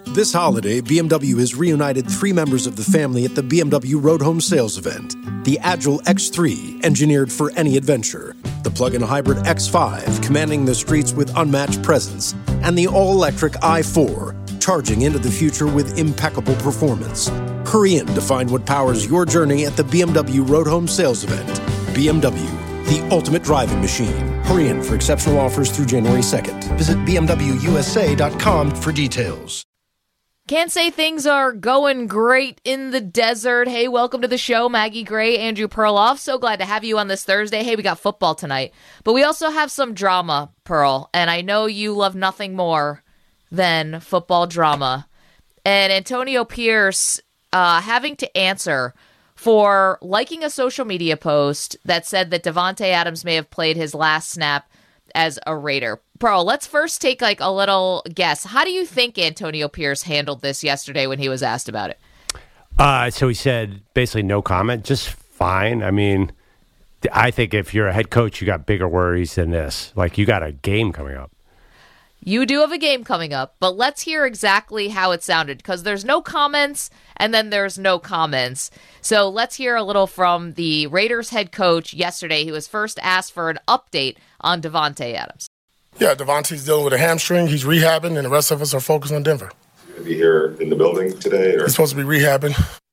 This holiday, BMW has reunited 3 members of the family at the BMW Road Home Sales event. The Agile X3, engineered for any adventure. The plug-in hybrid X5, commanding the streets with unmatched presence. And the all-electric i4, charging into the future with impeccable performance. Hurry in to find what powers your journey at the BMW Road Home Sales event. BMW, the ultimate driving machine. Hurry in for exceptional offers through January 2nd. Visit BMWUSA.com for details. Can't say things are going great in the desert. Hey, welcome to the show. Maggie Gray, Andrew Perloff. So glad to have you on this Thursday. Hey, we got football tonight. But we also have some drama, Pearl. And I know you love nothing more than football drama. And Antonio Pierce having to answer for liking a social media post that said that Davante Adams may have played his last snap as a Raider. Pearl, let's first take a little guess. How do you think Antonio Pierce handled this yesterday when he was asked about it? So he said basically no comment, just fine. I mean, I think if you're a head coach, you got bigger worries than this. Like, you got a game coming up. You do have a game coming up, but let's hear exactly how it sounded, because there's no comments and then there's no comments. So let's hear a little from the Raiders head coach yesterday. He was first asked for an update on Davante Adams. Yeah, Davante's dealing with a hamstring. He's rehabbing, and the rest of us are focused on Denver. Is he going to be here in the building today? Or? He's supposed to be rehabbing.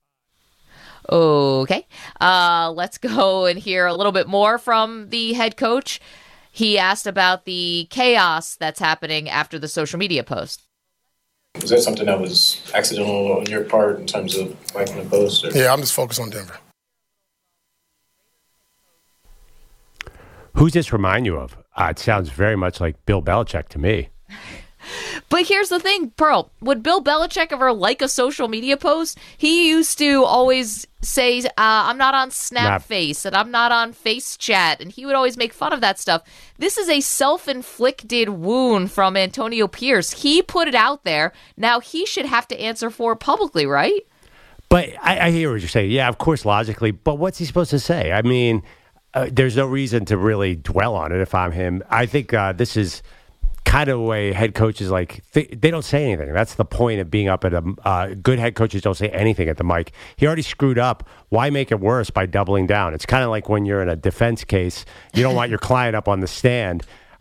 Okay. Let's go and hear a little bit more from the head coach. He asked about the chaos that's happening after the social media post. Was that something that was accidental on your part in terms of liking the post? Or? Yeah, I'm just focused on Denver. Who's this remind you of? It sounds very much like Bill Belichick to me. But here's the thing, Pearl. Would Bill Belichick ever like a social media post? He used to always say, I'm not on Snapface, and I'm not on Face Chat, and he would always make fun of that stuff. This is a self-inflicted wound from Antonio Pierce. He put it out there. Now he should have to answer for it publicly, right? But I hear what you're saying. Yeah, of course, logically. But what's he supposed to say? I mean, there's no reason to really dwell on it if I'm him. I think this is kind of the way head coaches they don't say anything. That's the point of being up at a good head coaches don't say anything at the mic. He already screwed up. Why make it worse by doubling down? It's kind of like when you're in a defense case, you don't want your client up on the stand.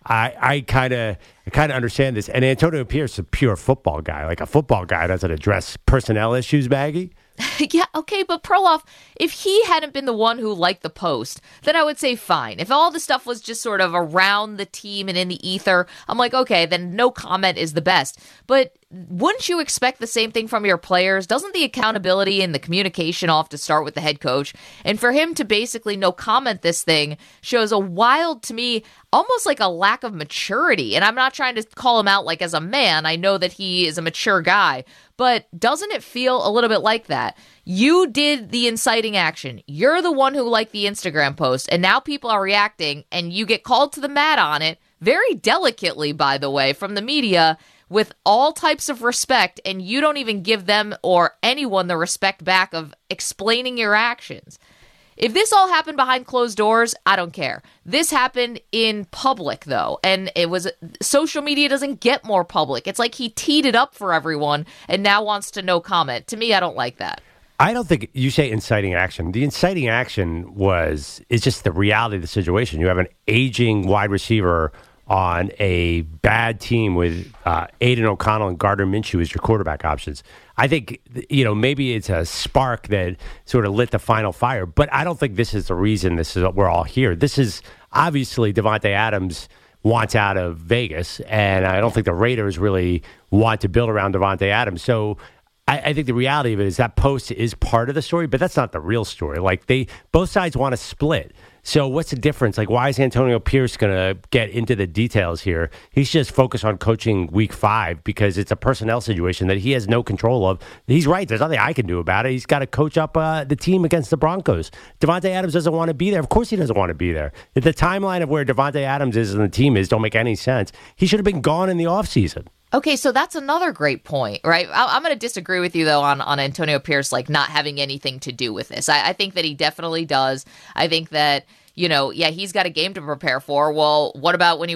I kind of understand this. And Antonio Pierce is a pure football guy. Like, a football guy doesn't address personnel issues, Maggie. Yeah, okay, but Perloff, if he hadn't been the one who liked the post, then I would say fine. If all the stuff was just sort of around the team and in the ether, I'm like, okay, then no comment is the best. But wouldn't you expect the same thing from your players? Doesn't the accountability and the communication all have to start with the head coach? And for him to basically no comment this thing shows a wild, to me, almost like a lack of maturity. And I'm not trying to call him out like as a man. I know that he is a mature guy. But doesn't it feel a little bit like that? You did the inciting action. You're the one who liked the Instagram post, and now people are reacting, and you get called to the mat on it, very delicately, by the way, from the media, with all types of respect, and you don't even give them or anyone the respect back of explaining your actions. If this all happened behind closed doors, I don't care. This happened in public, though, and social media doesn't get more public. It's like he teed it up for everyone and now wants to no comment. To me, I don't like that. I don't think you say inciting action. The inciting action is just the reality of the situation. You have an aging wide receiver on a bad team with Aiden O'Connell and Gardner Minshew as your quarterback options. I think, maybe it's a spark that sort of lit the final fire, but I don't think this is the reason we're all here. This is obviously Davante Adams wants out of Vegas, and I don't think the Raiders really want to build around Davante Adams. So I think the reality of it is that post is part of the story, but that's not the real story. Like, both sides want to split. So what's the difference? Like, why is Antonio Pierce going to get into the details here? He's just focused on coaching week 5 because it's a personnel situation that he has no control of. He's right. There's nothing I can do about it. He's got to coach up the team against the Broncos. Davante Adams doesn't want to be there. Of course he doesn't want to be there. The timeline of where Davante Adams is and the team don't make any sense. He should have been gone in the offseason. Okay, so that's another great point, right? I'm going to disagree with you, though, on Antonio Pierce, not having anything to do with this. I think that he definitely does. I think that, he's got a game to prepare for. Well, what about when he was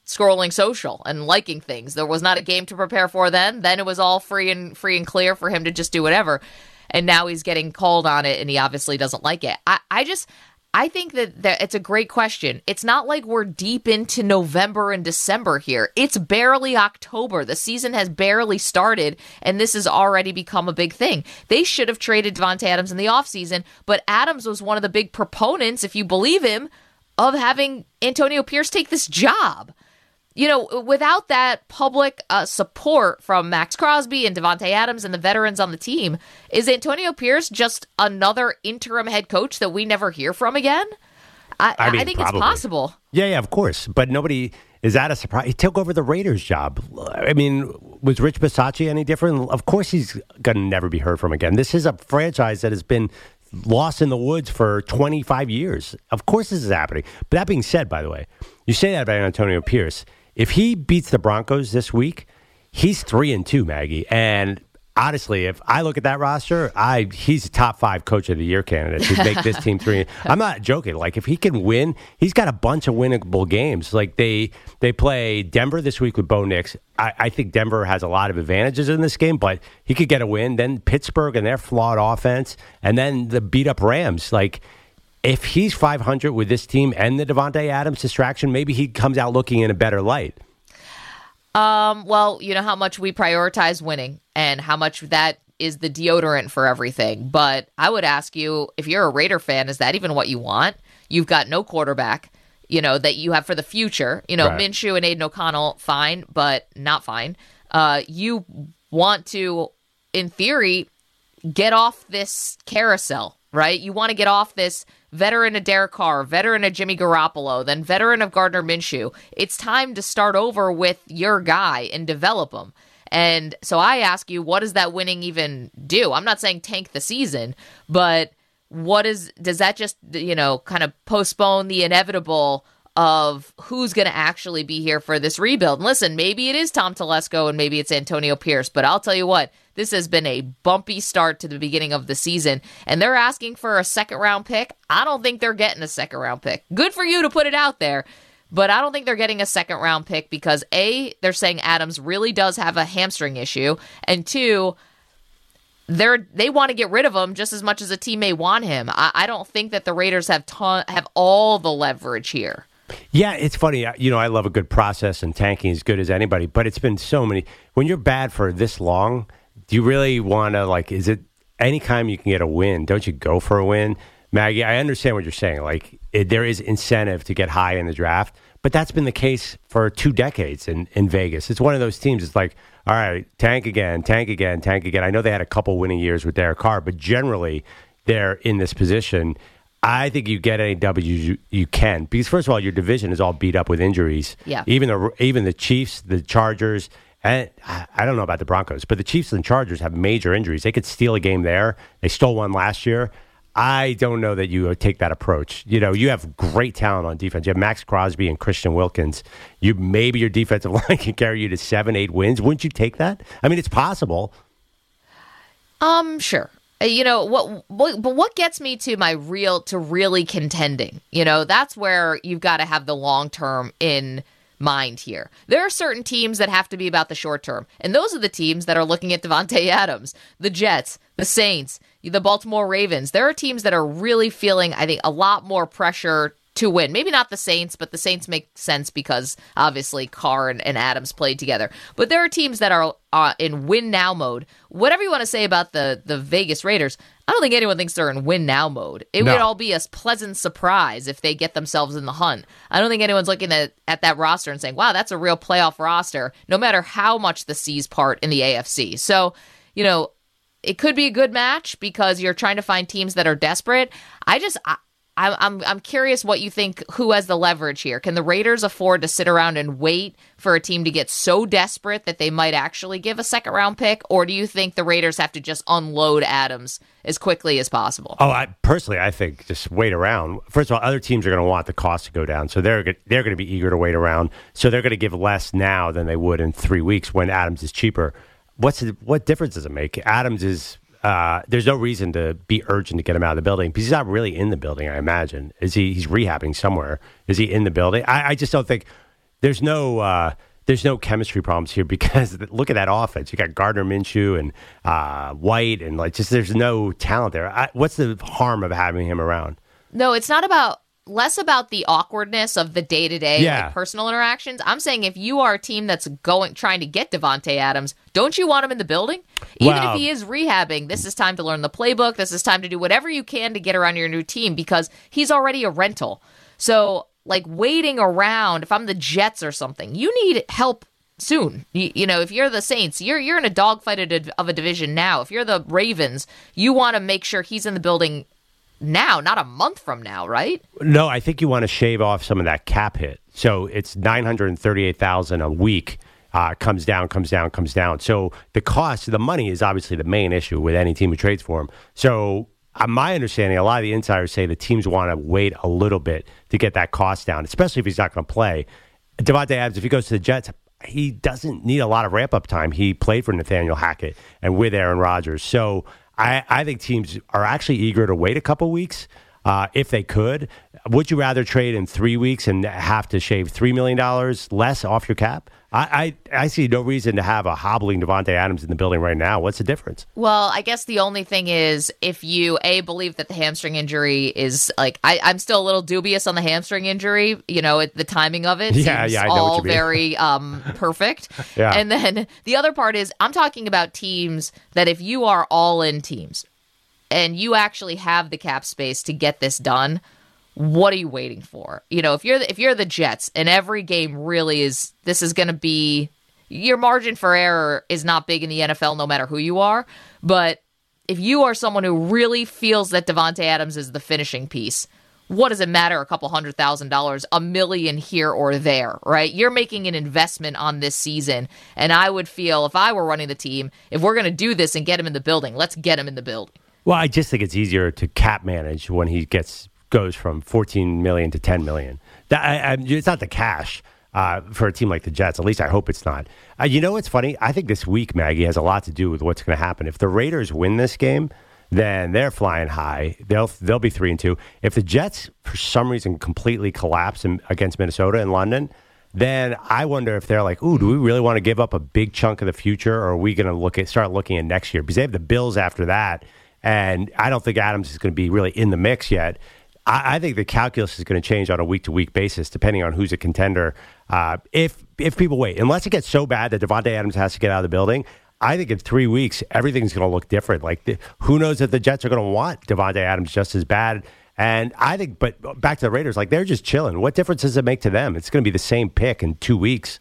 scrolling social and liking things. There was not a game to prepare for then. Then it was all free and clear for him to just do whatever. And now he's getting called on it, and he obviously doesn't like it. I think that it's a great question. It's not like we're deep into November and December here. It's barely October. The season has barely started, and this has already become a big thing. They should have traded Davante Adams in the offseason, but Adams was one of the big proponents, if you believe him, of having Antonio Pierce take this job. You know, without that public support from Max Crosby and Davante Adams and the veterans on the team, is Antonio Pierce just another interim head coach that we never hear from again? I think probably. It's possible. Yeah, of course. But nobody is that a surprise. He took over the Raiders job. I mean, was Rich Bisaccia any different? Of course he's going to never be heard from again. This is a franchise that has been lost in the woods for 25 years. Of course this is happening. But that being said, by the way, you say that about Antonio Pierce. If he beats the Broncos this week, he's 3-2, Maggie. And honestly, if I look at that roster, he's a top 5 coach of the year candidate to make this team 3. I'm not joking. Like, if he can win, he's got a bunch of winnable games. Like, they play Denver this week with Bo Nix. I think Denver has a lot of advantages in this game, but he could get a win. Then Pittsburgh and their flawed offense, and then the beat-up Rams. Like, if he's 500 with this team and the Davante Adams distraction, maybe he comes out looking in a better light. Well, you know how much we prioritize winning and how much that is the deodorant for everything. But I would ask you, if you're a Raider fan, is that even what you want? You've got no quarterback, that you have for the future. Right. Minshew and Aiden O'Connell, fine, but not fine. You want to, in theory, get off this carousel, right? You want to get off this veteran of Derek Carr, veteran of Jimmy Garoppolo, then veteran of Gardner Minshew. It's time to start over with your guy and develop him. And so I ask you, what does that winning even do? I'm not saying tank the season, but does that just, kind of postpone the inevitable of who's going to actually be here for this rebuild? And listen, maybe it is Tom Telesco and maybe it's Antonio Pierce, but I'll tell you what, this has been a bumpy start to the beginning of the season, and they're asking for a second-round pick. I don't think they're getting a second-round pick. Good for you to put it out there, but I don't think they're getting a second-round pick because, A, they're saying Adams really does have a hamstring issue, and 2, they want to get rid of him just as much as a team may want him. I don't think that the Raiders have all the leverage here. Yeah, it's funny. I love a good process, and tanking as good as anybody, but it's been so many. When you're bad for this long, do you really want to, is it any time you can get a win, don't you go for a win? Maggie, I understand what you're saying. There is incentive to get high in the draft, but that's been the case for 2 decades in Vegas. It's one of those teams. It's like, all right, tank again. I know they had a couple winning years with Derek Carr, but generally they're in this position. I think you get any W's you can, because first of all, your division is all beat up with injuries. Yeah. Even the Chiefs, the Chargers, and I don't know about the Broncos, but the Chiefs and Chargers have major injuries. They could steal a game there. They stole one last year. I don't know that you take that approach. You have great talent on defense. You have Max Crosby and Christian Wilkins. Maybe your defensive line can carry you to 7-8 wins. Wouldn't you take that? I mean, it's possible. Sure. But what gets me to really contending? That's where you've got to have the long term in mind here. There are certain teams that have to be about the short term, and those are the teams that are looking at Davante Adams, the Jets, the Saints, the Baltimore Ravens. There are teams that are really feeling, I think, a lot more pressure to win. Maybe not the Saints, but the Saints make sense because obviously Carr and Adams played together. But there are teams that are in win now mode. Whatever you want to say about the Vegas Raiders, I don't think anyone thinks they're in win now mode. It would all be a pleasant surprise if they get themselves in the hunt. I don't think anyone's looking at that roster and saying, wow, that's a real playoff roster, no matter how much the C's part in the AFC. So, it could be a good match because you're trying to find teams that are desperate. I'm curious what you think, who has the leverage here. Can the Raiders afford to sit around and wait for a team to get so desperate that they might actually give a second-round pick? Or do you think the Raiders have to just unload Adams as quickly as possible? I think just wait around. First of all, other teams are going to want the cost to go down, so they're going to be eager to wait around. So they're going to give less now than they would in 3 weeks when Adams is cheaper. What difference does it make? Adams is... there's no reason to be urgent to get him out of the building because he's not really in the building, I imagine. He's rehabbing somewhere. Is he in the building? I just don't think there's no chemistry problems here because look at that offense. You got Gardner Minshew and White, and there's no talent there. What's the harm of having him around? No, it's not less about the awkwardness of the day-to-day personal interactions. I'm saying if you are a team that's trying to get Davante Adams, don't you want him in the building? Even if he is rehabbing, this is time to learn the playbook. This is time to do whatever you can to get around your new team because he's already a rental. So, waiting around, if I'm the Jets or something, you need help soon. If you're the Saints, you're in a dogfight of a division now. If you're the Ravens, you want to make sure he's in the building now, not a month from now, right? No, I think you want to shave off some of that cap hit. So it's $938,000 a week. Comes down. So the cost, the money is obviously the main issue with any team who trades for him. So my understanding, a lot of the insiders say the teams want to wait a little bit to get that cost down, especially if he's not going to play. Davante Adams, if he goes to the Jets, he doesn't need a lot of ramp-up time. He played for Nathaniel Hackett and with Aaron Rodgers. So I think teams are actually eager to wait a couple weeks if they could. Would you rather trade in 3 weeks and have to shave $3 million less off your cap? I see no reason to have a hobbling Davante Adams in the building right now. What's the difference? Well, I guess the only thing is if you, believe that the hamstring injury is, I'm still a little dubious on the hamstring injury. The timing of it seems I know all what you mean. very perfect. Yeah. And then the other part is I'm talking about teams that if you are all-in teams and you actually have the cap space to get this done, what are you waiting for? If you're the Jets and every game really is going to be, your margin for error is not big in the NFL no matter who you are. But if you are someone who really feels that Davante Adams is the finishing piece, what does it matter? A couple $100,000, $1 million here or there, right? You're making an investment on this season. And I would feel if I were running the team, if we're going to do this and get him in the building, let's get him in the building. Well, I just think it's easier to cap manage when he goes from $14 million to $10 million. It's not the cash for a team like the Jets. At least I hope it's not. What's funny? I think this week, Maggie, has a lot to do with what's going to happen. If the Raiders win this game, then they're flying high. They'll be 3-2. If the Jets, for some reason, completely collapse against Minnesota in London, then I wonder if they're like, ooh, do we really want to give up a big chunk of the future, or are we going to start looking at next year? Because they have the Bills after that, and I don't think Adams is going to be really in the mix yet. I think the calculus is going to change on a week-to-week basis, depending on who's a contender. If people wait, unless it gets so bad that Davante Adams has to get out of the building, I think in 3 weeks everything's going to look different. Who knows if the Jets are going to want Davante Adams just as bad? And I think, but back to the Raiders, they're just chilling. What difference does it make to them? It's going to be the same pick in 2 weeks.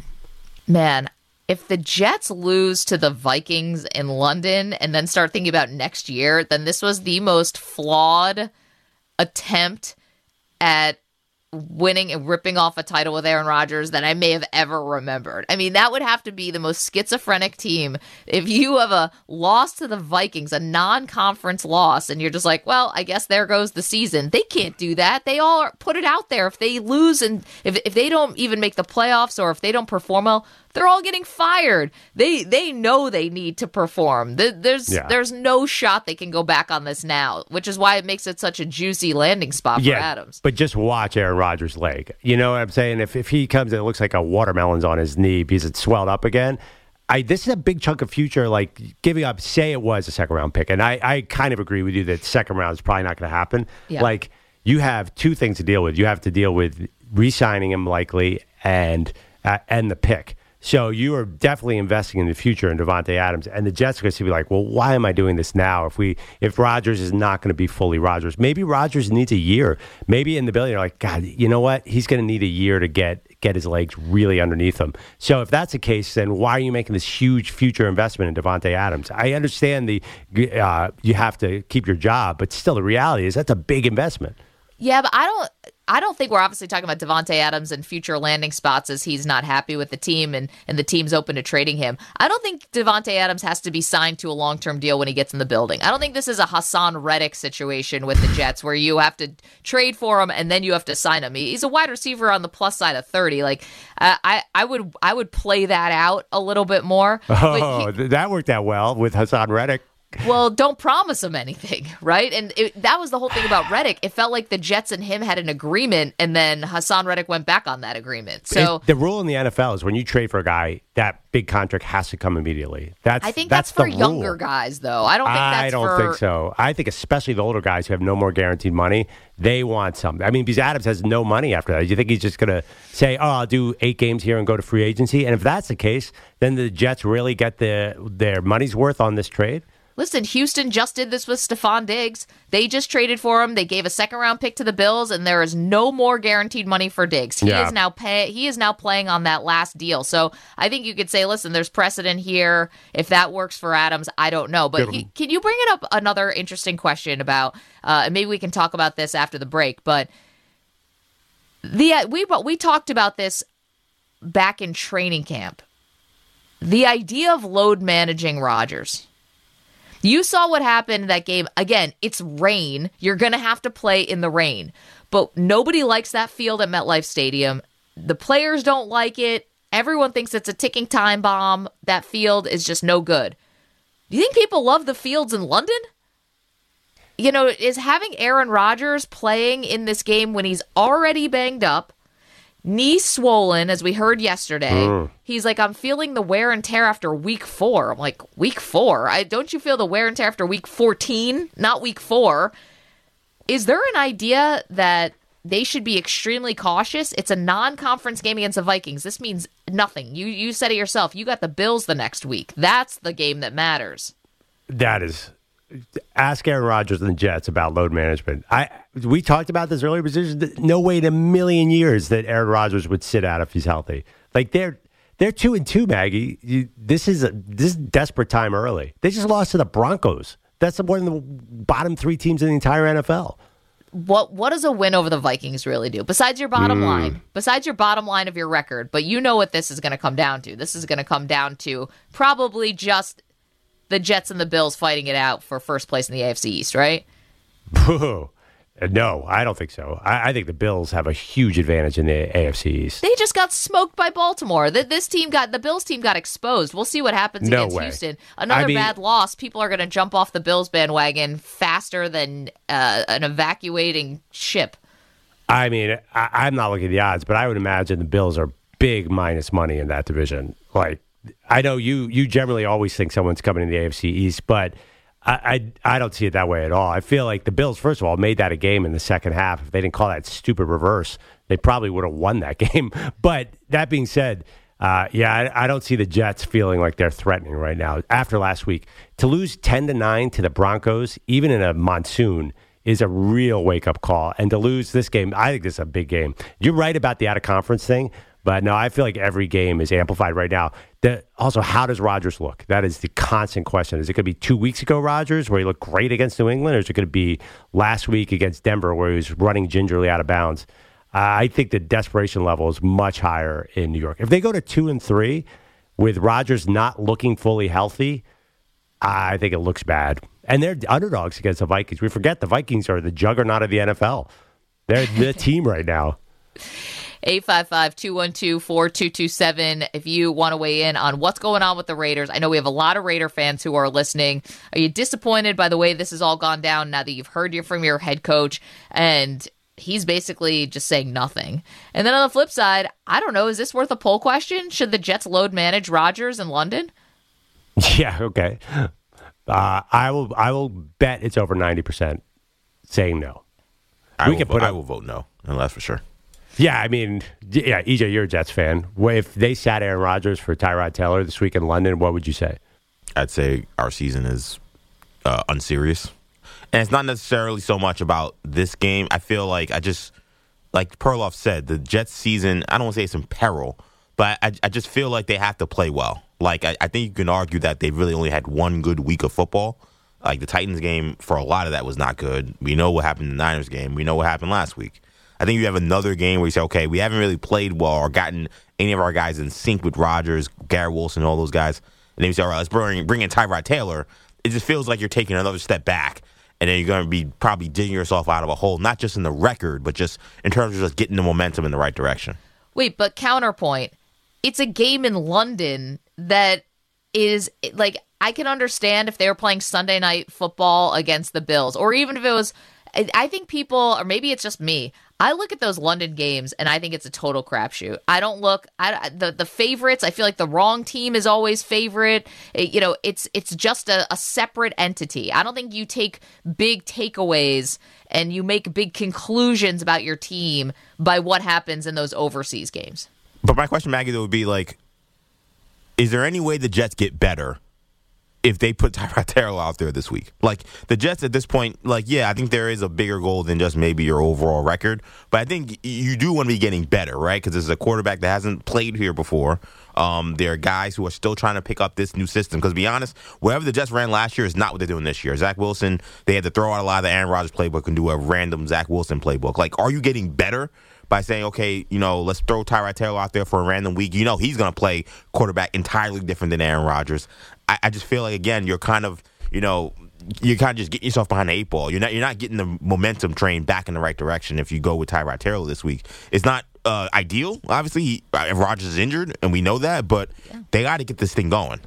Man, if the Jets lose to the Vikings in London and then start thinking about next year, then this was the most flawed attempt at winning and ripping off a title with Aaron Rodgers that I may have ever remembered. I mean, that would have to be the most schizophrenic team. If you have a loss to the Vikings, a non-conference loss, and you're just like, well, I guess there goes the season. They can't do that. They all put it out there. If they lose and if they don't even make the playoffs or if they don't perform well, they're all getting fired. They know they need to perform. There's no shot they can go back on this now, which is why it makes it such a juicy landing spot for Adams. But just watch Aaron Rodgers' leg. You know what I'm saying? If he comes and it looks like a watermelon's on his knee because it's swelled up again, this is a big chunk of future, giving up, say it was a second-round pick. And I kind of agree with you that second round is probably not going to happen. Yeah. You have two things to deal with. You have to deal with re-signing him likely and the pick. So you are definitely investing in the future in Davante Adams, and the Jets are going to be like, well, why am I doing this now? If Rodgers is not going to be fully Rodgers, maybe Rodgers needs a year. Maybe in the building, you're like, God, you know what? He's going to need a year to get his legs really underneath him. So if that's the case, then why are you making this huge future investment in Davante Adams? I understand you have to keep your job, but still the reality is that's a big investment. Yeah, but I don't think we're obviously talking about Davante Adams and future landing spots as he's not happy with the team and the team's open to trading him. I don't think Davante Adams has to be signed to a long-term deal when he gets in the building. I don't think this is a Hassan Reddick situation with the Jets where you have to trade for him and then you have to sign him. He's a wide receiver on the plus side of 30. I would play that out a little bit more. That worked out well with Hassan Reddick. Well, don't promise him anything, right? And that was the whole thing about Reddick. It felt like the Jets and him had an agreement, and then Hassan Reddick went back on that agreement. So the rule in the NFL is when you trade for a guy, that big contract has to come immediately. I think that's for the younger rule. guys, though. I don't think so. I think especially the older guys who have no more guaranteed money, they want something. I mean, because Adams has no money after that. You think he's just going to say, "Oh, I'll do 8 games here and go to free agency"? And if that's the case, then the Jets really get their money's worth on this trade. Listen, Houston just did this with Stephon Diggs. They just traded for him. They gave a second-round pick to the Bills, and there is no more guaranteed money for Diggs. He is now playing on that last deal. So I think you could say, listen, there's precedent here. If that works for Adams, I don't know. But can you bring it up another interesting question about? Maybe we can talk about this after the break. But we talked about this back in training camp. The idea of load managing Rodgers. You saw what happened in that game. Again, it's rain. You're going to have to play in the rain. But nobody likes that field at MetLife Stadium. The players don't like it. Everyone thinks it's a ticking time bomb. That field is just no good. Do you think people love the fields in London? You know, is having Aaron Rodgers playing in this game when he's already banged up, knee swollen, as we heard yesterday. He's like, I'm feeling the wear and tear after week 4. I'm like, week 4? Don't you feel the wear and tear after week 14, not week 4? Is there an idea that they should be extremely cautious? It's a non-conference game against the Vikings. This means nothing. You said it yourself. You got the Bills the next week. That's the game that matters. That is. Ask Aaron Rodgers and the Jets about load management. We talked about this earlier, but there's no way in a million years that Aaron Rodgers would sit out if he's healthy. Like they're 2-2, Maggie. This is desperate time early. They just lost to the Broncos. That's one of the bottom 3 teams in the entire NFL. What does a win over the Vikings really do? Besides your bottom line, besides your bottom line of your record, but you know what this is going to come down to. This is going to come down to probably just the Jets and the Bills fighting it out for first place in the AFC East, right? No, I don't think so. I think the Bills have a huge advantage in the AFC East. They just got smoked by Baltimore. The Bills team got exposed. We'll see what happens against Houston. Another bad loss. People are going to jump off the Bills bandwagon faster than an evacuating ship. I mean, I'm not looking at the odds, but I would imagine the Bills are big minus money in that division. Like, I know you generally always think someone's coming in the AFC East, but I don't see it that way at all. I feel like the Bills, first of all, made that a game in the second half. If they didn't call that stupid reverse, they probably would have won that game. But that being said, I don't see the Jets feeling like they're threatening right now. After last week, to lose 10-9 to the Broncos, even in a monsoon, is a real wake-up call. And to lose this game, I think this is a big game. You're right about the out-of-conference thing. But no, I feel like every game is amplified right now. Also, how does Rodgers look? That is the constant question. Is it going to be 2 weeks ago, Rodgers, where he looked great against New England, or is it going to be last week against Denver, where he was running gingerly out of bounds? I think the desperation level is much higher in New York. If they go to 2-3 with Rodgers not looking fully healthy, I think it looks bad. And they're underdogs against the Vikings. We forget the Vikings are the juggernaut of the NFL. They're the team right now. 855-212-4227 if you want to weigh in on what's going on with the Raiders. I know we have a lot of Raider fans who are listening. Are you disappointed by the way this has all gone down now that you've heard from your head coach and he's basically just saying nothing? And then on the flip side, I don't know, is this worth a poll question? Should the Jets load manage Rodgers in London? Yeah, okay. I will bet it's over 90% saying no. I will vote no, and that's for sure. Yeah, I mean, EJ, you're a Jets fan. If they sat Aaron Rodgers for Tyrod Taylor this week in London, what would you say? I'd say our season is unserious. And it's not necessarily so much about this game. I feel like like Perloff said, the Jets season, I don't want to say it's in peril, but I just feel like they have to play well. Like, I think you can argue that they really only had one good week of football. Like, the Titans game, for a lot of that, was not good. We know what happened in the Niners game. We know what happened last week. I think you have another game where you say, okay, we haven't really played well or gotten any of our guys in sync with Rodgers, Garrett Wilson, all those guys. And then you say, all right, let's bring in Tyrod Taylor. It just feels like you're taking another step back. And then you're going to be probably digging yourself out of a hole, not just in the record, but just in terms of just getting the momentum in the right direction. Wait, but counterpoint. It's a game in London that is, like, I can understand if they were playing Sunday Night Football against the Bills, or even if it was, I think people, or maybe it's just me, I look at those London games and I think it's a total crapshoot. I don't look the favorites. I feel like the wrong team is always favorite. It's just a separate entity. I don't think you take big takeaways and you make big conclusions about your team by what happens in those overseas games. But my question, Maggie, though, would be like, is there any way the Jets get better if they put Tyrod Taylor out there this week? Like, the Jets at this point, I think there is a bigger goal than just maybe your overall record. But I think you do want to be getting better, right? Because this is a quarterback that hasn't played here before. There are guys who are still trying to pick up this new system. Because to be honest, whatever the Jets ran last year is not what they're doing this year. Zach Wilson, they had to throw out a lot of the Aaron Rodgers playbook and do a random Zach Wilson playbook. Like, are you getting better by saying, okay, let's throw Tyrod Taylor out there for a random week? He's going to play quarterback entirely different than Aaron Rodgers. I just feel like, again, you're kind of just getting yourself behind the eight ball. You're not getting the momentum train back in the right direction if you go with Tyrod Taylor this week. It's not ideal. Obviously, Rodgers is injured, and we know that, but they got to get this thing going.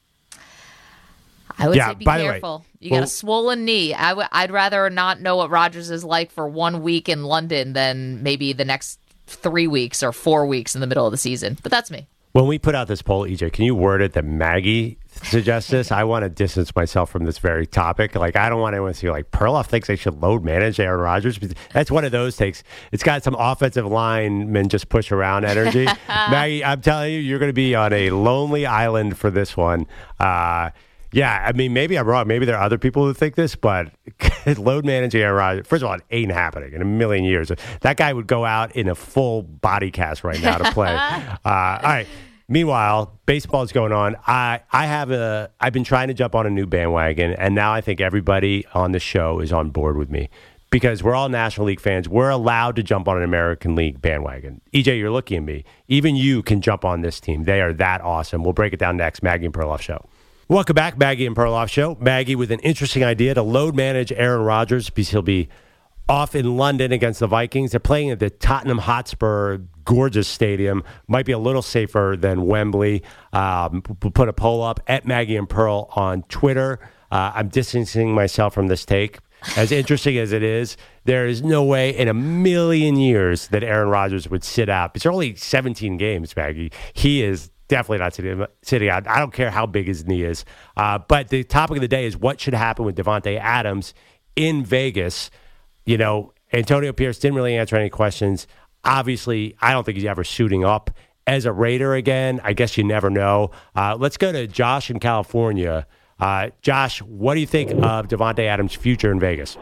I would say be careful. You got a swollen knee. I'd rather not know what Rodgers is like for 1 week in London than maybe the next 3 weeks or 4 weeks in the middle of the season. But that's me. When we put out this poll, EJ, can you word it that Maggie suggests this? I want to distance myself from this very topic. Like, I don't want anyone to see, Perloff thinks they should load manage Aaron Rodgers. That's one of those takes. It's got some offensive linemen just push around energy. Maggie, I'm telling you, you're going to be on a lonely island for this one. Yeah, I mean, maybe I'm wrong. Maybe there are other people who think this, but load managing Aaron Rodgers, first of all, it ain't happening in a million years. That guy would go out in a full body cast right now to play. All right. Meanwhile, baseball's going on. I've been trying to jump on a new bandwagon, and now I think everybody on the show is on board with me because we're all National League fans. We're allowed to jump on an American League bandwagon. EJ, you're looking at me. Even you can jump on this team. They are that awesome. We'll break it down next. Maggie and Perloff Show. Welcome back, Maggie and Perloff Show. Maggie with an interesting idea to load manage Aaron Rodgers because he'll be off in London against the Vikings. They're playing at the Tottenham Hotspur gorgeous stadium. Might be a little safer than Wembley. We'll put a poll up at Maggie and Pearl on Twitter. I'm distancing myself from this take. As interesting as it is, there is no way in a million years that Aaron Rodgers would sit out. It's only 17 games, Maggie. He is definitely not sitting out. I don't care how big his knee is. But the topic of the day is what should happen with Davante Adams in Vegas. Antonio Pierce didn't really answer any questions. Obviously, I don't think he's ever suiting up as a Raider again. I guess you never know. Let's go to Josh in California. Josh, what do you think of Davante Adams' future in Vegas?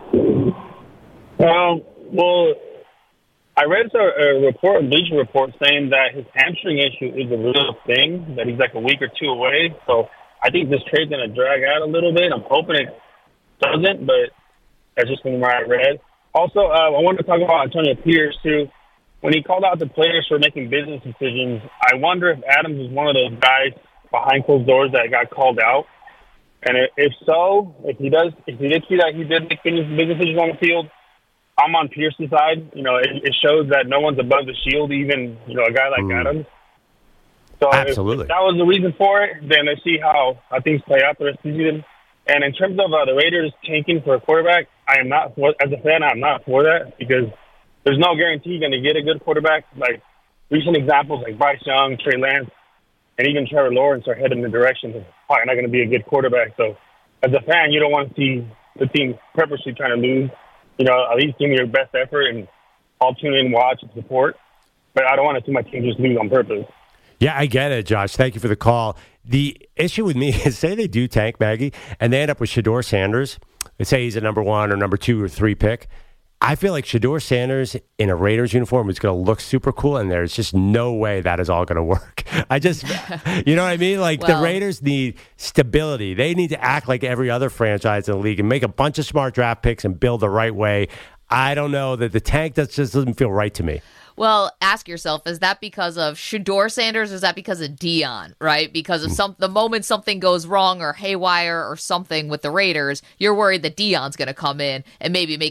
Well, I read a Bleacher Report saying that his hamstring issue is a real thing, that he's like a week or two away. So I think this trade's going to drag out a little bit. I'm hoping it doesn't, but that's just from what I read. Also, I wanted to talk about Antonio Pierce, too. When he called out the players for making business decisions, I wonder if Adams is one of those guys behind closed doors that got called out. And if so, if he did see that he did make business decisions on the field, I'm on Pierce's side. It shows that no one's above the shield, even, a guy like Adams. So absolutely. If that was the reason for it, then let's see how things play out the rest of the season. And in terms of the Raiders tanking for a quarterback, as a fan, I'm not for that because there's no guarantee you're going to get a good quarterback. Like recent examples like Bryce Young, Trey Lance, and even Trevor Lawrence are heading in the direction of probably not going to be a good quarterback. So as a fan, you don't want to see the team purposely trying to lose. At least give me your best effort and I'll tune in, watch, and support. But I don't want to see my team just lose on purpose. Yeah, I get it, Josh. Thank you for the call. The issue with me is, say they do tank, Maggie, and they end up with Shedeur Sanders. They say he's a number 1 or number 2 or 3 pick. I feel like Shedeur Sanders in a Raiders uniform is going to look super cool, and there's just no way that is all going to work. You know what I mean? The Raiders need stability. They need to act like every other franchise in the league and make a bunch of smart draft picks and build the right way. I don't know that the tank just doesn't feel right to me. Well, ask yourself, is that because of Shedeur Sanders or is that because of Deion, right? Because of the moment something goes wrong or haywire or something with the Raiders, you're worried that Deion's going to come in and maybe make it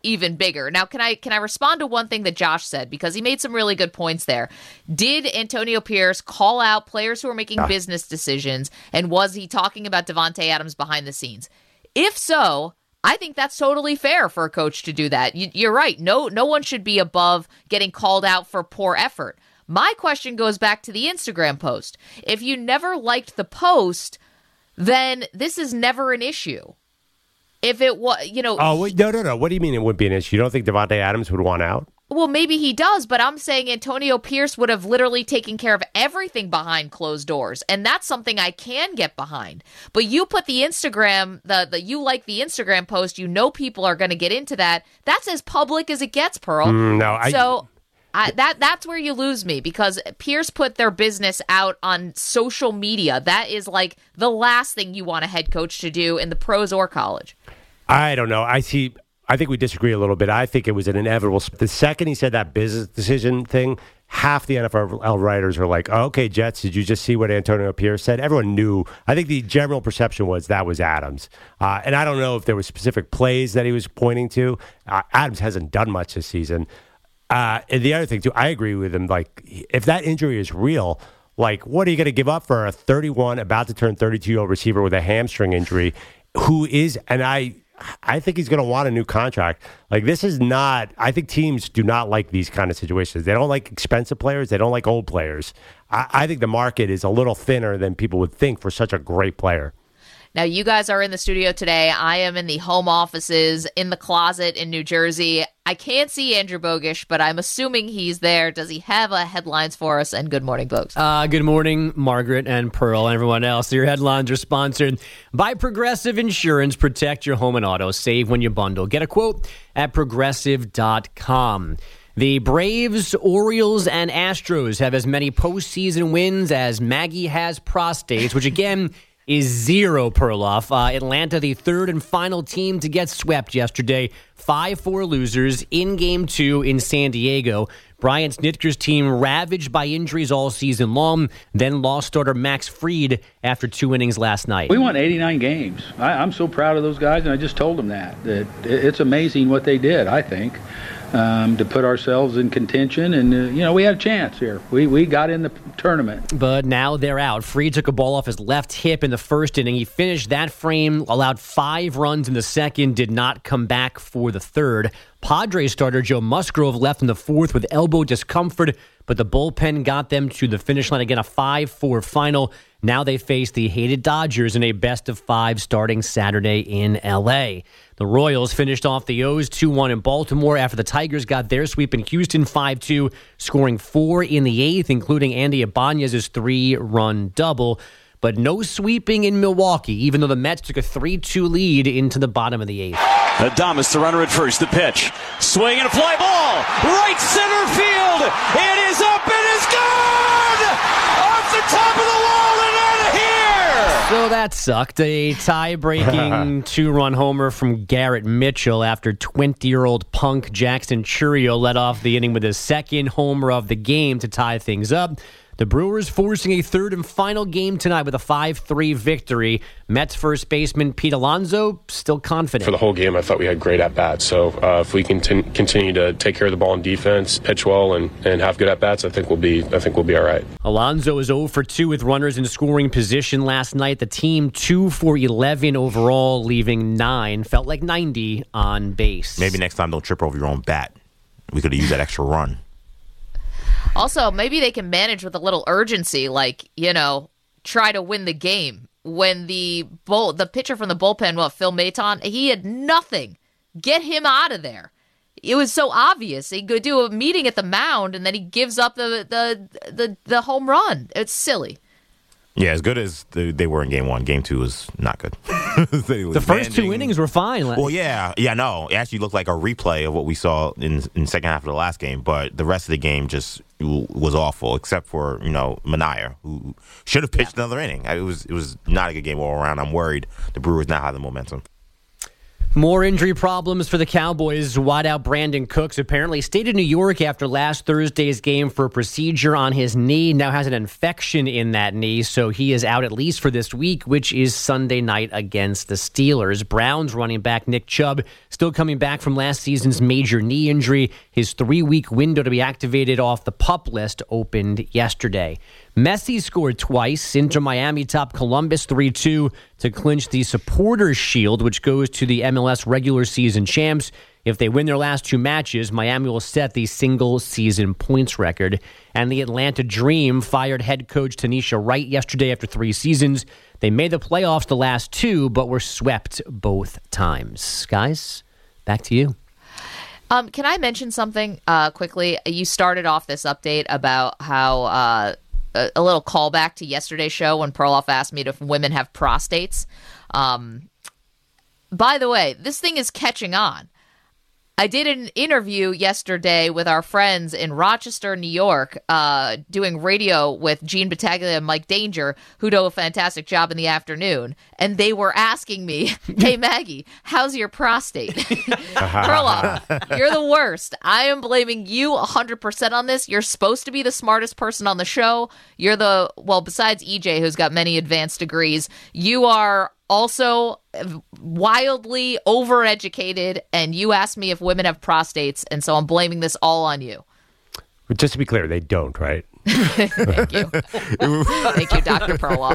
even bigger. Now, can I respond to one thing that Josh said, because he made some really good points there? Did Antonio Pierce call out players who are making business decisions, and was he talking about Davante Adams behind the scenes? If so, I think that's totally fair for a coach to do that. You're right. No one should be above getting called out for poor effort. My question goes back to the Instagram post. If you never liked the post, then this is never an issue. If it was, Oh, wait, no. What do you mean it wouldn't be an issue? You don't think Davante Adams would want out? Well, maybe he does, but I'm saying Antonio Pierce would have literally taken care of everything behind closed doors, and that's something I can get behind. But you put the Instagram, you like the Instagram post, people are going to get into that. That's as public as it gets, Pearl. That's where you lose me, because Pierce put their business out on social media. That is like the last thing you want a head coach to do in the pros or college. I don't know. I think we disagree a little bit. I think it was an inevitable. The second he said that business decision thing, half the NFL writers are like, oh, okay, Jets, did you just see what Antonio Pierce said? Everyone knew. I think the general perception was that was Adams. And I don't know if there were specific plays that he was pointing to. Adams hasn't done much this season. And the other thing, too, I agree with him. Like, if that injury is real, like, what are you going to give up for a 31, about to turn 32-year-old receiver with a hamstring injury who is, and I think he's going to want a new contract. Like, this is not, I think teams do not like these kind of situations. They don't like expensive players. They don't like old players. I think the market is a little thinner than people would think for such a great player. Now, you guys are in the studio today. I am in the home offices in the closet in New Jersey. I can't see Andrew Bogish, but I'm assuming he's there. Does he have headlines for us? And good morning, Bogues. Good morning, Margaret and Pearl and everyone else. Your headlines are sponsored by Progressive Insurance. Protect your home and auto. Save when you bundle. Get a quote at Progressive.com. The Braves, Orioles, and Astros have as many postseason wins as Maggie has prostates, which again is 0, Perloff. Atlanta, the third and final team to get swept yesterday. 5-4 losers in Game 2 in San Diego. Brian Snitker's team ravaged by injuries all season long, then lost starter Max Fried after 2 innings last night. We won 89 games. I'm so proud of those guys, and I just told them that it's amazing what they did, I think. To put ourselves in contention, and we had a chance here. We got in the tournament. But now they're out. Fried took a ball off his left hip in the first inning. He finished that frame, allowed 5 runs in the second, did not come back for the third. Padres starter Joe Musgrove left in the fourth with elbow discomfort, but the bullpen got them to the finish line. Again, a 5-4 final. Now they face the hated Dodgers in a best-of-5 starting Saturday in L.A. The Royals finished off the O's 2-1 in Baltimore after the Tigers got their sweep in Houston 5-2, scoring 4 in the 8th, including Andy Ibanez's 3-run double. But no sweeping in Milwaukee, even though the Mets took a 3-2 lead into the bottom of the 8th. Adames, the runner at first, the pitch. Swing and a fly ball. Right center field. It is up and is gone! Off the top of the wall and out of here! So that sucked. A tie-breaking 2-run homer from Garrett Mitchell after 20-year-old punk Jackson Chourio led off the inning with his second homer of the game to tie things up. The Brewers forcing a third and final game tonight with a 5-3 victory. Mets first baseman Pete Alonso still confident. For the whole game, I thought we had great at-bats. So if we can continue to take care of the ball in defense, pitch well, and have good at-bats, I think we'll be all right. Alonso is 0 for 2 with runners in scoring position last night. The team 2 for 11 overall, leaving 9. Felt like 90 on base. Maybe next time don't trip over your own bat. We could have used that extra run. Also, maybe they can manage with a little urgency, like, try to win the game. When the pitcher from the bullpen, Phil Maton, he had nothing. Get him out of there. It was so obvious. He could do a meeting at the mound, and then he gives up the home run. It's silly. Yeah, as good as they were in Game 1, Game 2 was not good. The first 2 innings were fine. Well, no. It actually looked like a replay of what we saw in the second half of the last game, but the rest of the game just was awful, except for, Manaea, who should have pitched another inning. It was not a good game all around. I'm worried the Brewers now have the momentum. More injury problems for the Cowboys. Wideout Brandon Cooks apparently stayed in New York after last Thursday's game for a procedure on his knee. Now has an infection in that knee, so he is out at least for this week, which is Sunday night against the Steelers. Browns running back Nick Chubb still coming back from last season's major knee injury. His 3-week window to be activated off the PUP list opened yesterday. Messi scored twice. Inter Miami topped Columbus 3-2 to clinch the Supporters' Shield, which goes to the MLS regular season champs. If they win their last 2 matches, Miami will set the single-season points record. And the Atlanta Dream fired head coach Tanisha Wright yesterday after 3 seasons. They made the playoffs the last 2, but were swept both times. Guys, back to you. Can I mention something quickly? You started off this update about how a little callback to yesterday's show when Perloff asked me if women have prostates. By the way, this thing is catching on. I did an interview yesterday with our friends in Rochester, New York, doing radio with Gene Battaglia and Mike Danger, who do a fantastic job in the afternoon. And they were asking me, hey, Maggie, how's your prostate? Perloff, you're the worst. I am blaming you 100% on this. You're supposed to be the smartest person on the show. You're besides EJ, who's got many advanced degrees, you are also wildly overeducated, and you asked me if women have prostates, and so I'm blaming this all on you. Just to be clear, they don't, right? Thank you. Thank you, Dr. Perloff.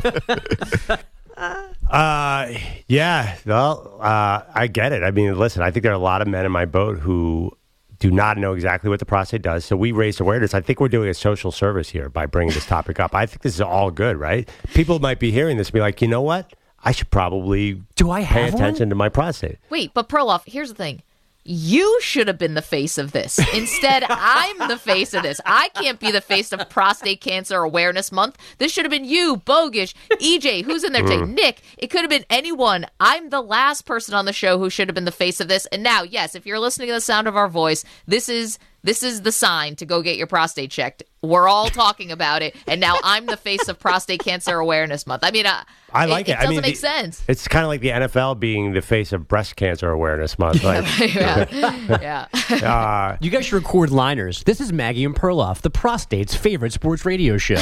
I get it. I mean, listen, I think there are a lot of men in my boat who do not know exactly what the prostate does, so we raised awareness. I think we're doing a social service here by bringing this topic up. I think this is all good, right? People might be hearing this and be like, you know what? I should probably pay attention to my prostate. Wait, but Perloff, here's the thing. You should have been the face of this. Instead, I'm the face of this. I can't be the face of Prostate Cancer Awareness Month. This should have been you, Bogish, EJ, who's in there today, Nick. It could have been anyone. I'm the last person on the show who should have been the face of this. And now, yes, if you're listening to the sound of our voice, this is the sign to go get your prostate checked. We're all talking about it, and now I'm the face of Prostate Cancer Awareness Month. I mean, I like it. It doesn't make sense. It's kind of like the NFL being the face of Breast Cancer Awareness Month. Like, yeah. You guys should record liners. This is Maggie and Perloff, the prostate's favorite sports radio show.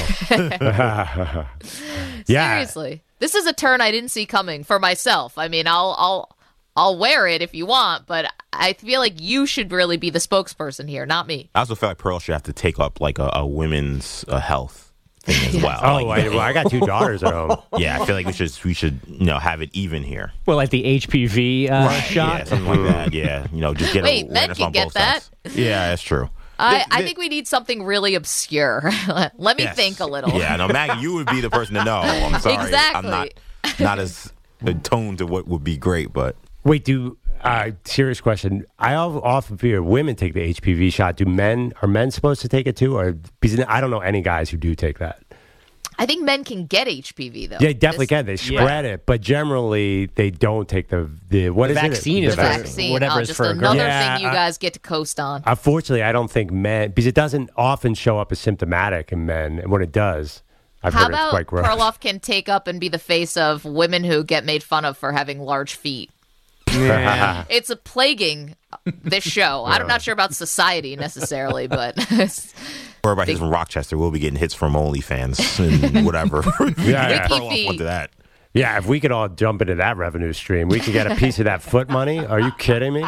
Seriously, this is a turn I didn't see coming for myself. I mean, I'll wear it if you want, but I feel like you should really be the spokesperson here, not me. I also feel like Pearl should have to take up like a women's health thing as well. I got 2 daughters at home. Yeah, I feel like we should have it even here. Well, like the HPV shot? Yeah, something like that. Yeah, just get Wait, men awareness can on get both that? sides. Yeah, that's true. I think we need something really obscure. Let me think a little. Yeah, no, Maggie, you would be the person to know. I'm sorry. Exactly. I'm not as attuned to what would be great, but... Wait, serious question. I often fear women take the HPV shot. Are men supposed to take it too? Or because I don't know any guys who do take that. I think men can get HPV though. Yeah, they definitely can. They spread it, but generally they don't take the vaccine. The vaccine. Whatever is just for another girls. thing you guys get to coast on. Unfortunately, I don't think men, because it doesn't often show up as symptomatic in men, and when it does, I've heard it's quite gross. How about Perloff can take up and be the face of women who get made fun of for having large feet? Yeah. It's a plaguing this show. I'm not sure about society necessarily, but Or about his from Rochester, we'll be getting hits from OnlyFans and whatever. Wiki Into that. Yeah, if we could all jump into that revenue stream, we could get a piece of that foot money. Are you kidding me?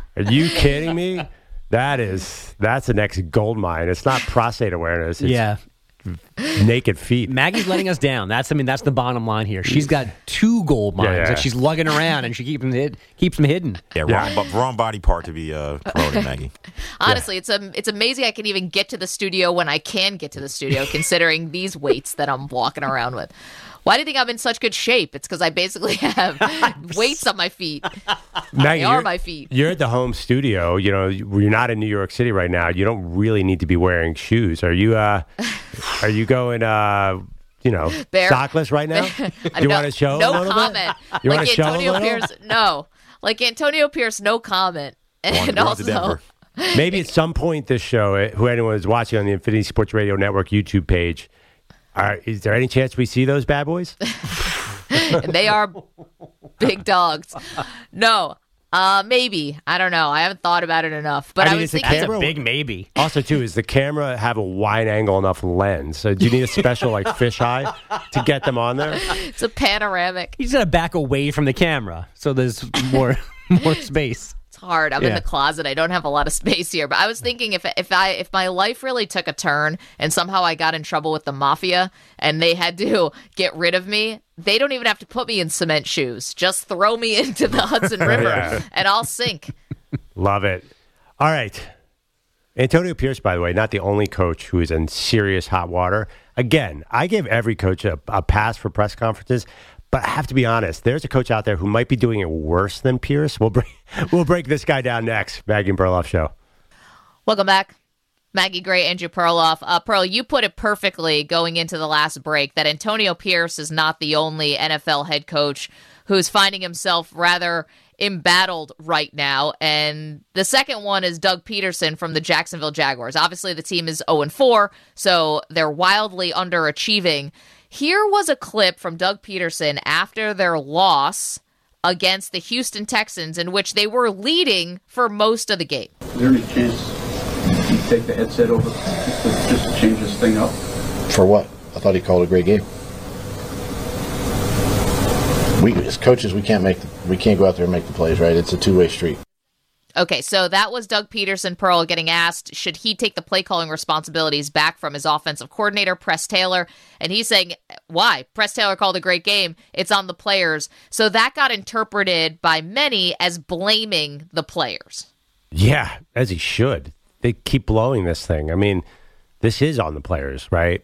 That's the next gold mine. It's not prostate awareness. It's naked feet. Maggie's letting us down. That's the bottom line here. She's got 2 gold mines that she's lugging around, and she keeps them hidden. Wrong body part to be promoted, Maggie. Honestly, it's amazing I can even get to the studio when I can get to the studio, considering these weights that I'm walking around with. Why do you think I'm in such good shape? It's because I basically have weights on my feet. Maggie, they are my feet. You're at the home studio. You're not in New York City right now. You don't really need to be wearing shoes. Are you going sockless right now? Do you want to show no a little comment? Bit? You want to show Antonio a little? Pierce, no. Like Antonio Pierce, no comment. And also, maybe at some point this show, who anyone is watching on the Infinity Sports Radio Network YouTube page, is there any chance we see those bad boys? And they are big dogs. No, Maybe. I don't know. I haven't thought about it enough. But I was thinking that's a big maybe. Also, too, is the camera have a wide angle enough lens? So do you need a special fisheye to get them on there? It's a panoramic. He's gonna back away from the camera, so there's more space. It's hard. I'm in the closet. I don't have a lot of space here. But I was thinking if my life really took a turn and somehow I got in trouble with the mafia and they had to get rid of me, they don't even have to put me in cement shoes. Just throw me into the Hudson River and I'll sink. Love it. All right. Antonio Pierce, by the way, not the only coach who is in serious hot water. Again, I give every coach a pass for press conferences. But I have to be honest, there's a coach out there who might be doing it worse than Pierce. We'll break this guy down next. Maggie and Perloff Show. Welcome back. Maggie Gray, Andrew Perloff. Pearl, you put it perfectly going into the last break that Antonio Pierce is not the only NFL head coach who's finding himself rather embattled right now. And the second one is Doug Peterson from the Jacksonville Jaguars. Obviously, the team is 0-4, so they're wildly underachieving. Here was a clip from Doug Peterson after their loss against the Houston Texans in which they were leading for most of the game. Is there any chance you take the headset over just to change this thing up? For what? I thought he called a great game. We as coaches, we can't go out there and make the plays, right? It's a two-way street. Okay, so that was Doug Peterson, Pearl, getting asked, should he take the play calling responsibilities back from his offensive coordinator, Press Taylor? And he's saying, why? Press Taylor called a great game. It's on the players. So that got interpreted by many as blaming the players. Yeah, as he should. They keep blowing this thing. I mean, this is on the players, right?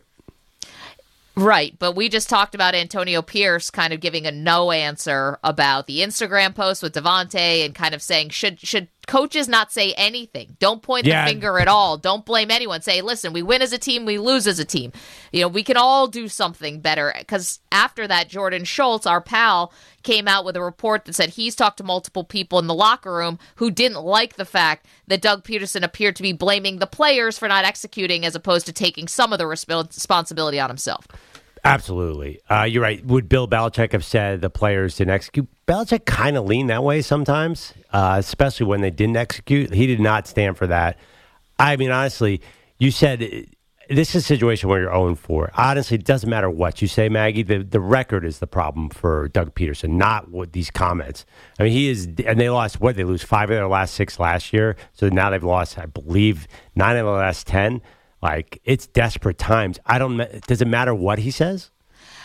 Right, but we just talked about Antonio Pierce kind of giving a no answer about the Instagram post with Devontae and kind of saying, should coaches not say anything? Don't point the finger at all. Don't blame anyone. Say, listen, we win as a team, we lose as a team. You know, we can all do something better. Because after that, Jordan Schultz, our pal, came out with a report that said he's talked to multiple people in the locker room who didn't like the fact that Doug Peterson appeared to be blaming the players for not executing as opposed to taking some of the responsibility on himself. Absolutely. You're right. Would Bill Belichick have said the players didn't execute? Belichick kind of leaned that way sometimes, especially when they didn't execute. He did not stand for that. I mean, honestly, you said this is a situation where you're 0-4. Honestly, it doesn't matter what you say, Maggie. The record is the problem for Doug Peterson, not what these comments. I mean, he is, and they lost, they lose 5 of their last 6 last year. So now they've lost, I believe, 9 of the last 10. Like, it's desperate times. Does it matter what he says?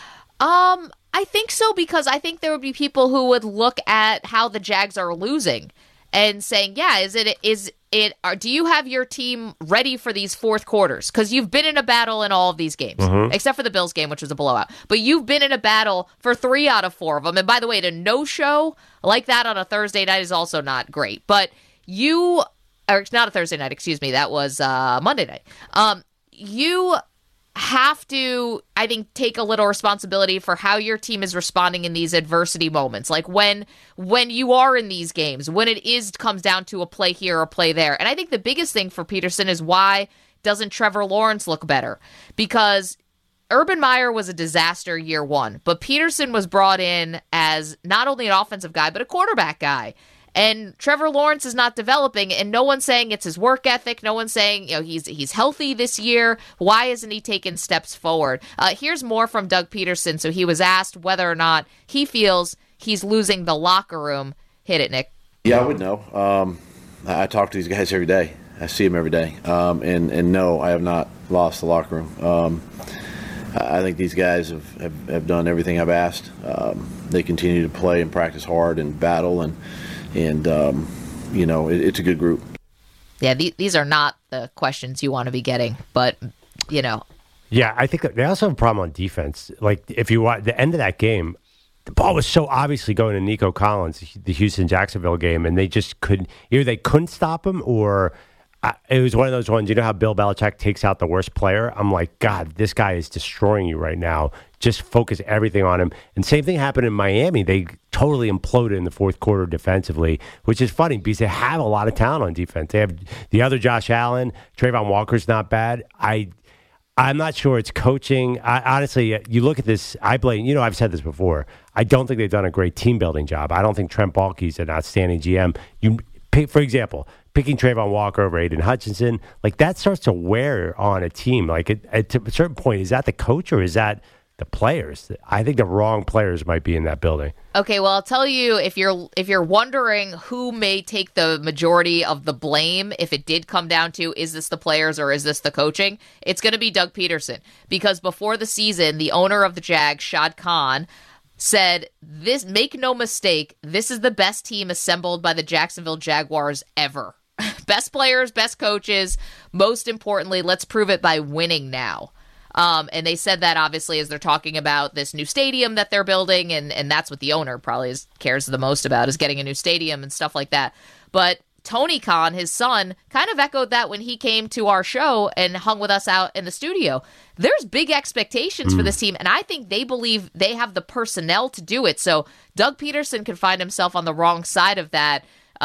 I think so, because I think there would be people who would look at how the Jags are losing and saying, do you have your team ready for these fourth quarters? Because you've been in a battle in all of these games, except for the Bills game, which was a blowout. But you've been in a battle for 3 out of 4 of them. And by the way, to no-show like that on a Thursday night is also not great. But or not a Thursday night, excuse me. That was Monday night. You have to, I think, take a little responsibility for how your team is responding in these adversity moments. Like when you are in these games, when it comes down to a play here or a play there. And I think the biggest thing for Peterson is why doesn't Trevor Lawrence look better? Because Urban Meyer was a disaster year 1, but Peterson was brought in as not only an offensive guy, but a quarterback guy. And Trevor Lawrence is not developing, and no one's saying it's his work ethic. No one's saying he's healthy this year. Why isn't he taking steps forward? Here's more from Doug Peterson. So he was asked whether or not he feels he's losing the locker room. Hit it, Nick. Yeah, I would know. I talk to these guys every day. I see them every day. And no, I have not lost the locker room. I think these guys have done everything I've asked. They continue to play and practice hard and battle and it's a good group. Yeah, these are not the questions you want to be getting, but, Yeah, I think they also have a problem on defense. Like, if you watch the end of that game, the ball was so obviously going to Nico Collins, the Houston-Jacksonville game, and they just couldn't stop him, or it was one of those ones, you know how Bill Belichick takes out the worst player? I'm like, God, this guy is destroying you right now. Just focus everything on him. And same thing happened in Miami. They totally imploded in the fourth quarter defensively, which is funny because they have a lot of talent on defense. They have the other Josh Allen. Trayvon Walker's not bad. I'm not sure it's coaching. Honestly, you look at this, I blame, I've said this before. I don't think they've done a great team building job. I don't think Trent Baalke's an outstanding GM. You pick, for example, picking Trayvon Walker over Aiden Hutchinson, like that starts to wear on a team. Like at a certain point, is that the coach or is that the players? I think the wrong players might be in that building. Okay, well, I'll tell you, if you're wondering who may take the majority of the blame if it did come down to is this the players or is this the coaching, it's going to be Doug Peterson. Because before the season, the owner of the Jags, Shad Khan, said, "This, make no mistake, this is the best team assembled by the Jacksonville Jaguars ever. Best players, best coaches. Most importantly, let's prove it by winning now." And they said that obviously as they're talking about this new stadium that they're building, and that's what the owner probably cares the most about, is getting a new stadium and stuff like that. But Tony Khan, his son, kind of echoed that when he came to our show and hung with us out in the studio. There's big expectations for this team, and I think they believe they have the personnel to do it. So Doug Peterson could find himself on the wrong side of that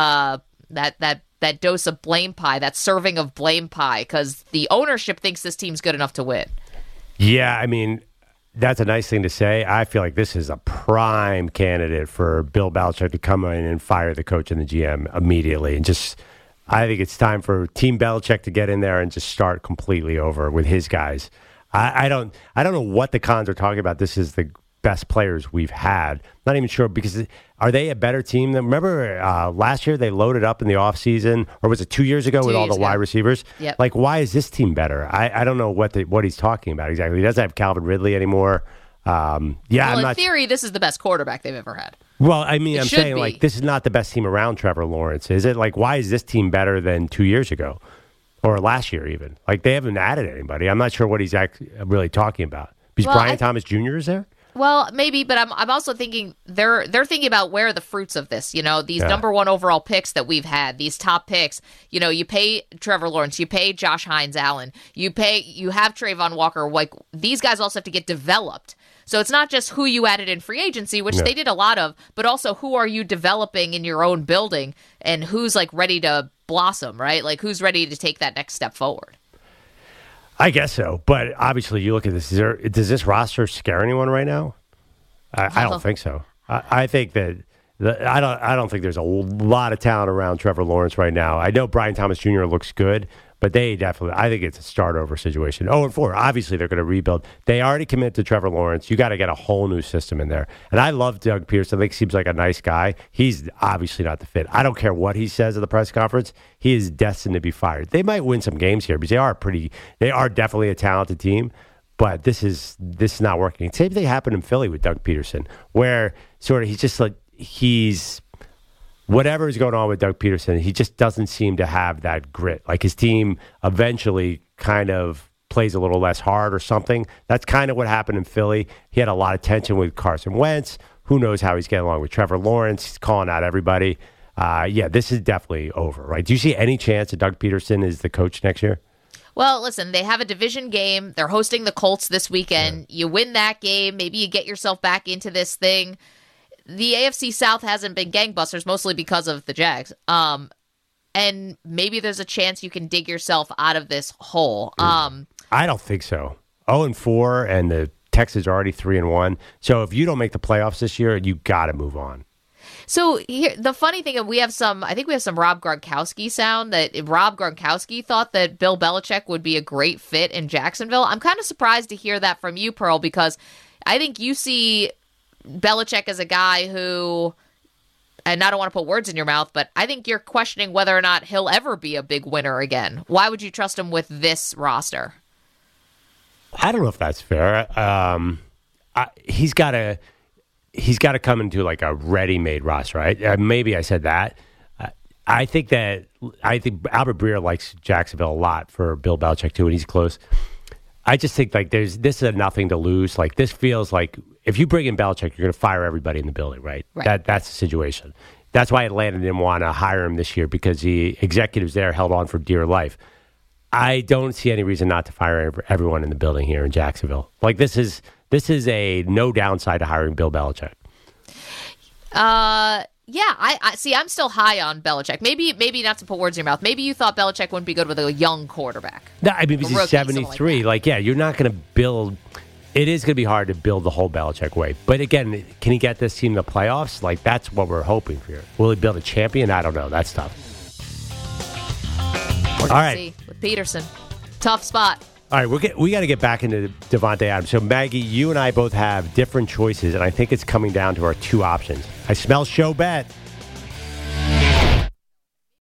dose of blame pie, that serving of blame pie, because the ownership thinks this team's good enough to win. Yeah, I mean, that's a nice thing to say. I feel like this is a prime candidate for Bill Belichick to come in and fire the coach and the GM immediately. And I think it's time for Team Belichick to get in there and just start completely over with his guys. I don't know what the cons are talking about. This is the best players we've had. Not even sure, because are they a better team than, remember last year they loaded up in the offseason, or was it 2 years ago with all the wide receivers? Yep. Like, why is this team better? I don't know what he's talking about exactly. He doesn't have Calvin Ridley anymore. Well, in theory, this is the best quarterback they've ever had. Well, I mean, I'm saying, be. like, this is not the best team around Trevor Lawrence. Is it? Like, why is this team better than 2 years ago? Or last year even? Like, they haven't added anybody. I'm not sure what he's really talking about. Because Brian Thomas Jr. is there? Well, maybe, but I'm also thinking they're thinking about where are the fruits of this. These number one overall picks that we've had, these top picks. You pay Trevor Lawrence, you pay Josh Hines Allen, you have Trayvon Walker. Like, these guys also have to get developed. So it's not just who you added in free agency, which they did a lot of, but also who are you developing in your own building and who's like ready to blossom, right? Like, who's ready to take that next step forward. I guess so, but obviously you look at this. Does this roster scare anyone right now? I don't think so. I think that I don't think there's a lot of talent around Trevor Lawrence right now. I know Brian Thomas Jr. looks good, but they definitely, I think it's a start over situation. 0-4. Obviously, they're going to rebuild. They already committed to Trevor Lawrence. You got to get a whole new system in there. And I love Doug Peterson. I think he seems like a nice guy. He's obviously not the fit. I don't care what he says at the press conference. He is destined to be fired. They might win some games here because they are definitely a talented team. But this is not working. Same thing happened in Philly with Doug Peterson, where sort of whatever is going on with Doug Peterson, he just doesn't seem to have that grit. Like, his team eventually kind of plays a little less hard or something. That's kind of what happened in Philly. He had a lot of tension with Carson Wentz. Who knows how he's getting along with Trevor Lawrence? He's calling out everybody. This is definitely over, right? Do you see any chance that Doug Peterson is the coach next year? Well, listen, they have a division game. They're hosting the Colts this weekend. You win that game. Maybe you get yourself back into this thing. The AFC South hasn't been gangbusters, mostly because of the Jags. And maybe there's a chance you can dig yourself out of this hole. I don't think so. 0-4, and the Texans are already 3-1. So if you don't make the playoffs this year, you got to move on. So here, the funny thing, we have some Rob Gronkowski sound that Rob Gronkowski thought that Bill Belichick would be a great fit in Jacksonville. I'm kind of surprised to hear that from you, Pearl, because I think you see Belichick as a guy who, and I don't want to put words in your mouth, but I think you're questioning whether or not he'll ever be a big winner again. Why would you trust him with this roster? I don't know if that's fair. He's got to come into like a ready-made roster, right? Maybe I said that. I think Albert Breer likes Jacksonville a lot for Bill Belichick too, and he's close. I just think like this is a nothing to lose. Like, this feels like if you bring in Belichick, you're going to fire everybody in the building, right? That's the situation. That's why Atlanta didn't want to hire him this year, because the executives there held on for dear life. I don't see any reason not to fire everyone in the building here in Jacksonville. Like, this is a no downside to hiring Bill Belichick. Yeah, I see. I'm still high on Belichick. Maybe not to put words in your mouth. Maybe you thought Belichick wouldn't be good with a young quarterback. No, I mean, because he's 73. Like, yeah, you're not going to build. It is going to be hard to build the whole Belichick way. But again, can he get this team to the playoffs? Like, that's what we're hoping for. Will he build a champion? I don't know. That's tough. All right. With Peterson. Tough spot. All right, we got to get back into Davante Adams. So, Maggie, you and I both have different choices, and I think it's coming down to our two options. I smell show bet.